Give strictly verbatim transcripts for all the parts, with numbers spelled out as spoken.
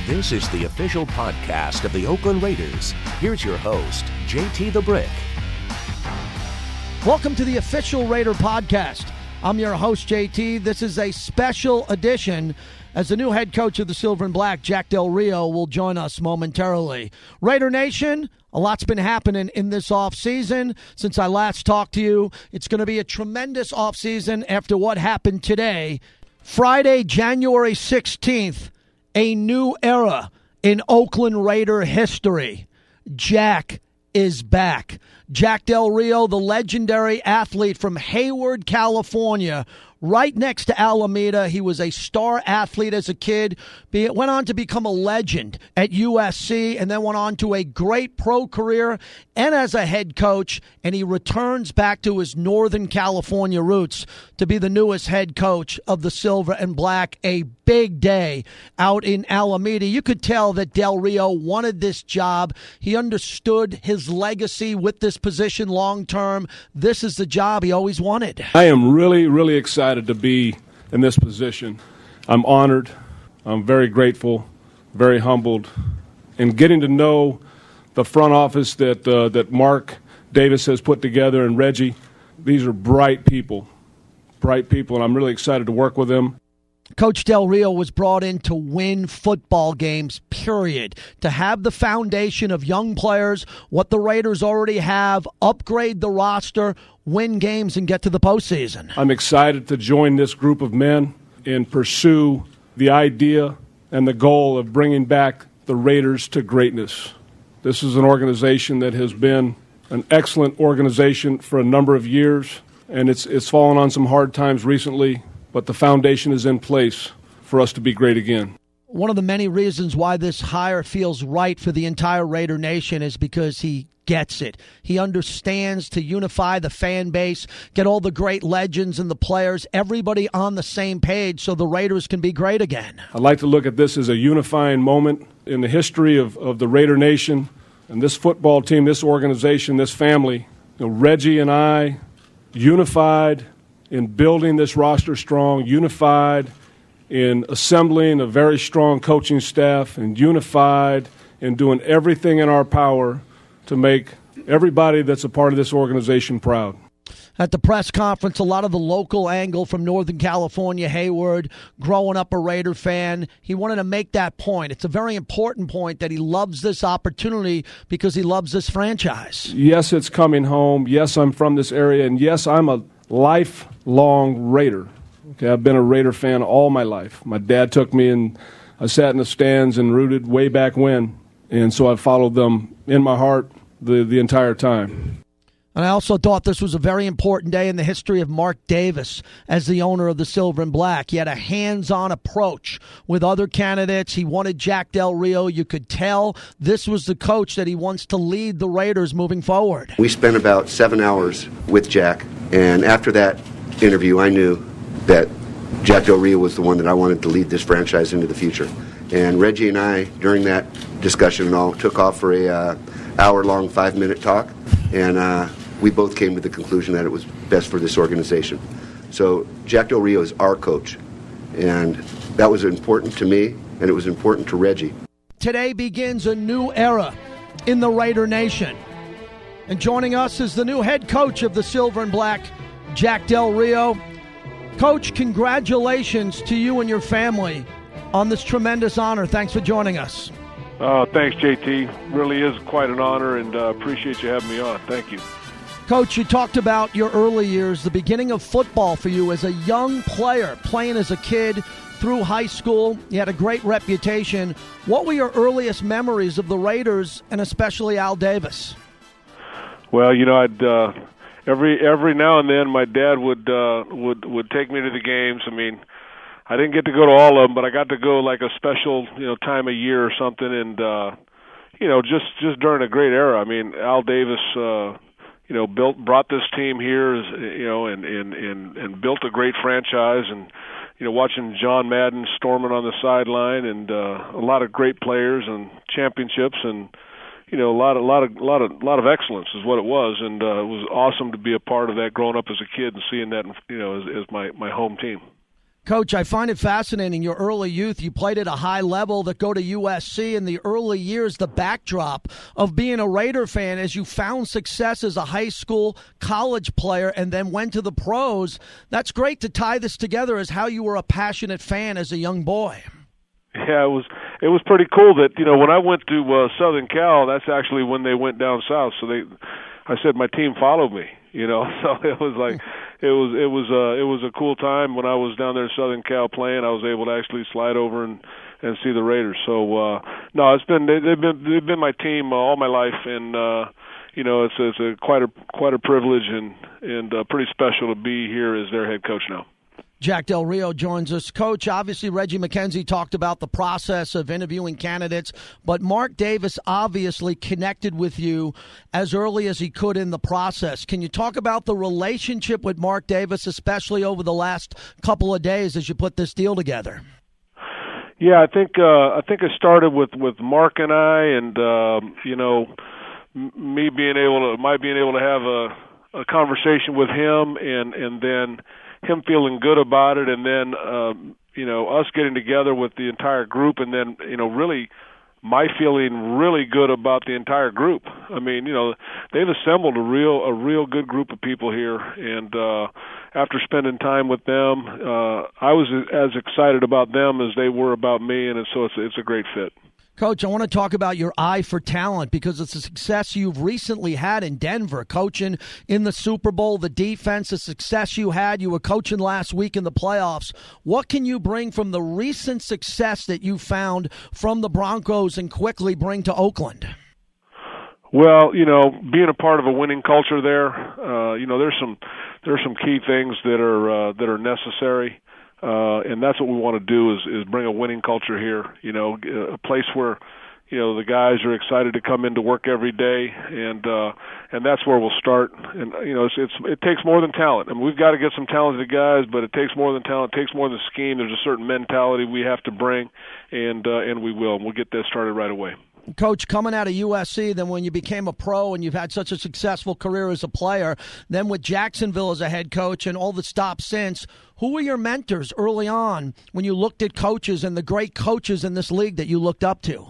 This is the official podcast of the Oakland Raiders. Here's your host, J T the Brick. Welcome to the official Raider podcast. I'm your host, J T. This is a special edition as the new head coach of the Silver and Black, Jack Del Rio, will join us momentarily. Raider Nation, a lot's been happening in this offseason since I last talked to you. It's going to be a tremendous offseason after what happened today. Friday, January sixteenth, a new era in Oakland Raider history. Jack is back. Jack Del Rio, the legendary athlete from Hayward, California, right next to Alameda. He was a star athlete as a kid, Be, went on to become a legend at U S C, and then went on to a great pro career and as a head coach, and he returns back to his Northern California roots to be the newest head coach of the Silver and Black. A big day out in Alameda. You could tell that Del Rio wanted this job. He understood his legacy with this position long term. This is the job he always wanted. I am really, really excited to be in this position. I'm honored. I'm very grateful, very humbled, and getting to know the front office that uh, that Mark Davis has put together and Reggie. These are bright people, bright people, and I'm really excited to work with them. Coach Del Rio was brought in to win football games, period. To have the foundation of young players, what the Raiders already have, upgrade the roster, win games, and get to the postseason. I'm excited to join this group of men and pursue the idea and the goal of bringing back the Raiders to greatness. This is an organization that has been an excellent organization for a number of years, and it's it's fallen on some hard times recently, but the foundation is in place for us to be great again. One of the many reasons why this hire feels right for the entire Raider Nation is because he gets it. He understands to unify the fan base, get all the great legends and the players, everybody on the same page so the Raiders can be great again. I'd like to look at this as a unifying moment in the history of, of the Raider Nation and this football team, this organization, this family. You know, Reggie and I unified in building this roster strong, unified in assembling a very strong coaching staff, and unified in doing everything in our power to make everybody that's a part of this organization proud. At the press conference, a lot of the local angle from Northern California, Hayward, growing up a Raider fan, he wanted to make that point. It's a very important point that he loves this opportunity because he loves this franchise. Yes, it's coming home. Yes, I'm from this area. And yes, I'm a lifelong Raider. Okay, I've been a Raider fan all my life. My dad took me and I sat in the stands and rooted way back when. And so I followed them in my heart the, the entire time. And I also thought this was a very important day in the history of Mark Davis as the owner of the Silver and Black. He had a hands-on approach with other candidates. He wanted Jack Del Rio. You could tell this was the coach that he wants to lead the Raiders moving forward. We spent about seven hours with Jack, and after that interview, I knew that Jack Del Rio was the one that I wanted to lead this franchise into the future. And Reggie and I, during that discussion and all, took off for a uh, hour-long, five-minute talk, and uh, we both came to the conclusion that it was best for this organization. So Jack Del Rio is our coach, and that was important to me, and it was important to Reggie. Today begins a new era in the Raider Nation. And joining us is the new head coach of the Silver and Black, Jack Del Rio. Coach, congratulations to you and your family on this tremendous honor. Thanks for joining us. Uh, thanks, J T. Really is quite an honor, and uh, appreciate you having me on. Thank you. Coach, you talked about your early years, the beginning of football for you as a young player, playing as a kid through high school. You had a great reputation. What were your earliest memories of the Raiders, and especially Al Davis? Well, you know, I'd uh, every every now and then my dad would uh, would would take me to the games. I mean, I didn't get to go to all of them, but I got to go like a special, you know, time of year or something, and uh, you know, just just during a great era. I mean, Al Davis. Uh, You know, built brought this team here, you know, and, and, and, and built a great franchise. And you know, watching John Madden storming on the sideline, and uh, a lot of great players and championships, and you know, a lot, of, lot of, lot of, lot of excellence is what it was. And uh, it was awesome to be a part of that, growing up as a kid and seeing that, you know, as, as my, my home team. Coach, I find it fascinating, your early youth, you played at a high level that go to U S C in the early years, the backdrop of being a Raider fan as you found success as a high school, college player, and then went to the pros. That's great to tie this together as how you were a passionate fan as a young boy. Yeah, it was it was pretty cool that, you know, when I went to uh, Southern Cal, that's actually when they went down south. So they, I said my team followed me, you know, so it was like, It was it was uh, it was a cool time when I was down there in Southern Cal playing. I was able to actually slide over and, and see the Raiders. So uh, no, it's been they've been they've been my team uh, all my life, and uh, you know it's it's a quite a quite a privilege and and uh, pretty special to be here as their head coach now. Jack Del Rio joins us. Coach, obviously Reggie McKenzie talked about the process of interviewing candidates, but Mark Davis obviously connected with you as early as he could in the process. Can you talk about the relationship with Mark Davis, especially over the last couple of days as you put this deal together? Yeah, I think uh, I think it started with, with Mark and I, and uh, you know, m- me being able to, my being able to have a, a conversation with him, and and then him feeling good about it, and then um, you know, us getting together with the entire group, and then you know, really my feeling really good about the entire group. I mean, you know, they've assembled a real a real good group of people here, and uh, after spending time with them, uh, I was as excited about them as they were about me, and so it's it's a great fit. Coach, I want to talk about your eye for talent because it's a success you've recently had in Denver, coaching in the Super Bowl, the defense, the success you had. You were coaching last week in the playoffs. What can you bring from the recent success that you found from the Broncos and quickly bring to Oakland? Well, you know, being a part of a winning culture there, uh, you know, there's some there's some key things that are uh, that are necessary. Uh, and that's what we want to do is, is bring a winning culture here, you know, a place where, you know, the guys are excited to come into work every day, and uh, and that's where we'll start. And, you know, it's, it's it takes more than talent. I mean, we've got to get some talented guys, but it takes more than talent. It takes more than scheme. There's a certain mentality we have to bring, and uh, and we will. And we'll get that started right away. Coach, coming out of U S C, then when you became a pro and you've had such a successful career as a player, then with Jacksonville as a head coach and all the stops since, who were your mentors early on when you looked at coaches and the great coaches in this league that you looked up to?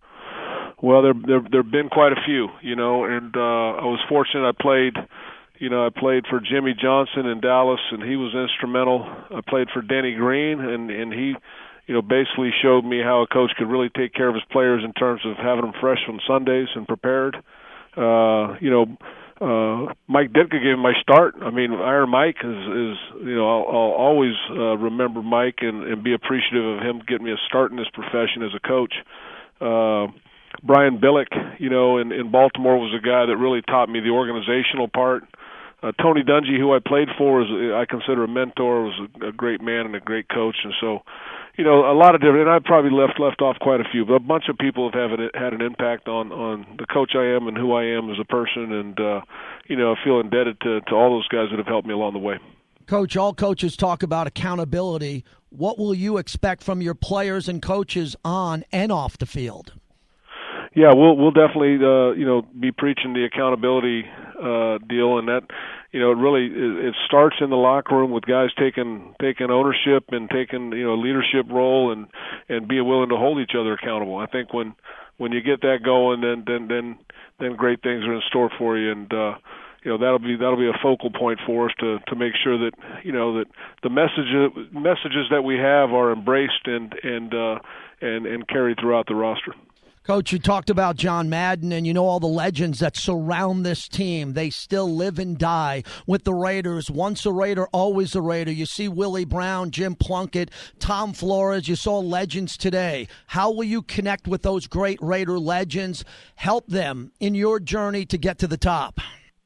Well, there there there've been quite a few, you know, and uh, I was fortunate. I played, you know, I played for Jimmy Johnson in Dallas, and he was instrumental. I played for Denny Green, and and he, you know, basically showed me how a coach could really take care of his players in terms of having them fresh on Sundays and prepared. Uh, you know, uh, Mike Ditka gave me my start. I mean, Iron Mike is, is you know, I'll, I'll always uh, remember Mike and, and be appreciative of him getting me a start in this profession as a coach. Uh, Brian Billick, you know, in, in Baltimore was a guy that really taught me the organizational part. Uh, Tony Dungy, who I played for, is I consider a mentor, was a, a great man and a great coach, and so, you know, a lot of different. And I probably left left off quite a few, but a bunch of people have had, had an impact on on the coach I am and who I am as a person, and uh, you know, I feel indebted to to all those guys that have helped me along the way. Coach, all coaches talk about accountability. What will you expect from your players and coaches on and off the field? Yeah, we'll we'll definitely uh, you know be preaching the accountability uh, deal, and that you know it really it, it starts in the locker room with guys taking taking ownership and taking you know a leadership role and and being willing to hold each other accountable. I think when when you get that going, then then then then great things are in store for you, and uh, you know that'll be that'll be a focal point for us to to make sure that you know that the messages messages that we have are embraced and and uh, and and carried throughout the roster. Coach, you talked about John Madden, and you know all the legends that surround this team. They still live and die with the Raiders. Once a Raider, always a Raider. You see Willie Brown, Jim Plunkett, Tom Flores. You saw legends today. How will you connect with those great Raider legends, help them in your journey to get to the top?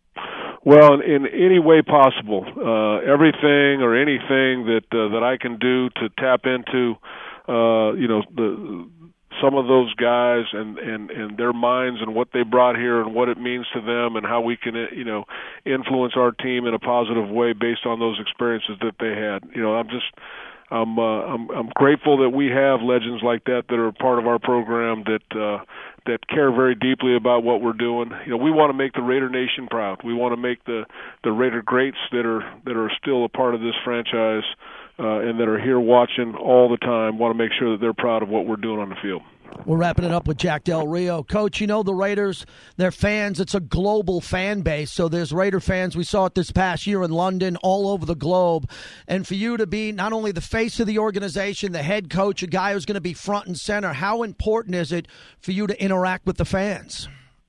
Well, in any way possible. Uh, everything or anything that uh, that I can do to tap into, uh, you know, the some of those guys and, and, and their minds and what they brought here and what it means to them and how we can, you know, influence our team in a positive way based on those experiences that they had. You know, I'm just, I'm, uh, I'm, I'm grateful that we have legends like that that are part of our program that, uh, that care very deeply about what we're doing. You know, we want to make the Raider Nation proud. We want to make the, the Raider greats that are, that are still a part of this franchise uh, and that are here watching all the time want to make sure that they're proud of what we're doing on the field. We're wrapping it up with Jack Del Rio. Coach, you know the Raiders, they're fans. It's a global fan base. So there's Raider fans. We saw it this past year in London, all over the globe. And for you to be not only the face of the organization, the head coach, a guy who's going to be front and center, how important is it for you to interact with the fans?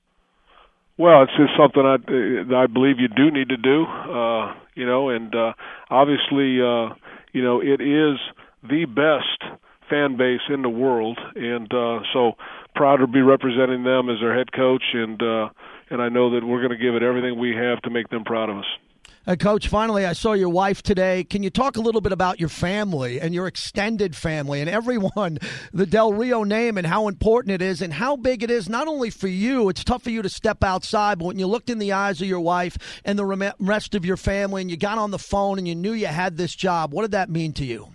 Well, it's just something I, I believe you do need to do, uh, you know, and uh, obviously, uh, you know, it is the best fan base in the world, and uh, so proud to be representing them as their head coach, and uh, and I know that we're going to give it everything we have to make them proud of us. Uh, Coach, finally, I saw your wife today. Can you talk a little bit about your family and your extended family and everyone, the Del Rio name, and how important it is and how big it is, not only for you, it's tough for you to step outside, but when you looked in the eyes of your wife and the rest of your family and you got on the phone and you knew you had this job, what did that mean to you?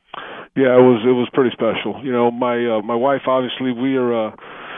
Yeah, it was it was pretty special. You know, my uh, my wife, obviously, we are, uh,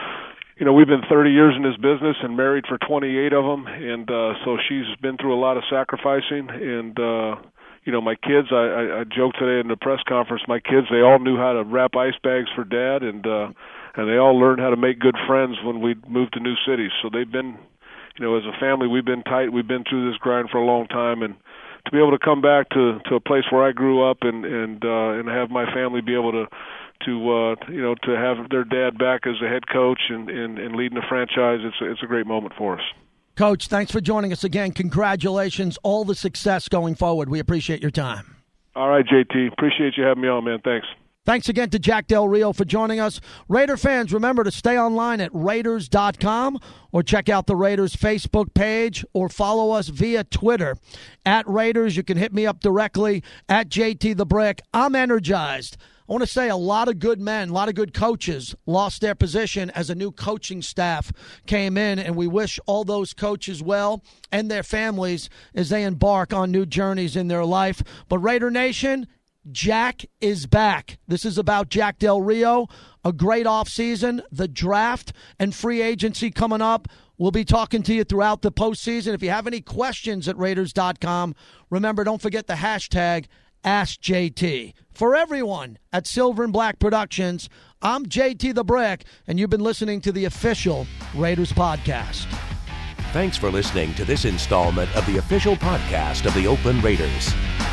you know, we've been thirty years in this business and married for twenty-eight of them, and uh, so she's been through a lot of sacrificing. And uh, you know, my kids, I, I, I joked today in the press conference, my kids, they all knew how to wrap ice bags for Dad, and uh, and they all learned how to make good friends when we moved to new cities. So they've been, you know, as a family, we've been tight. We've been through this grind for a long time, and to be able to come back to, to a place where I grew up and and uh, and have my family be able to to uh, you know to have their dad back as the head coach and, and, and leading the franchise, it's a, it's a great moment for us. Coach, thanks for joining us again. Congratulations, all the success going forward. We appreciate your time. All right, J T, appreciate you having me on, man. Thanks. Thanks again to Jack Del Rio for joining us. Raider fans, remember to stay online at Raiders dot com or check out the Raiders Facebook page or follow us via Twitter at Raiders. You can hit me up directly at J T the Brick. I'm energized. I want to say a lot of good men, a lot of good coaches lost their position as a new coaching staff came in, and we wish all those coaches well and their families as they embark on new journeys in their life. But Raider Nation, Jack is back. This is about Jack Del Rio. A great offseason, the draft and free agency coming up. We'll be talking to you throughout the postseason. If you have any questions at Raiders dot com, remember, don't forget the hashtag Ask J T. For everyone at Silver and Black Productions, I'm J T the Brick, and you've been listening to the official Raiders podcast. Thanks for listening to this installment of the official podcast of the Oakland Raiders.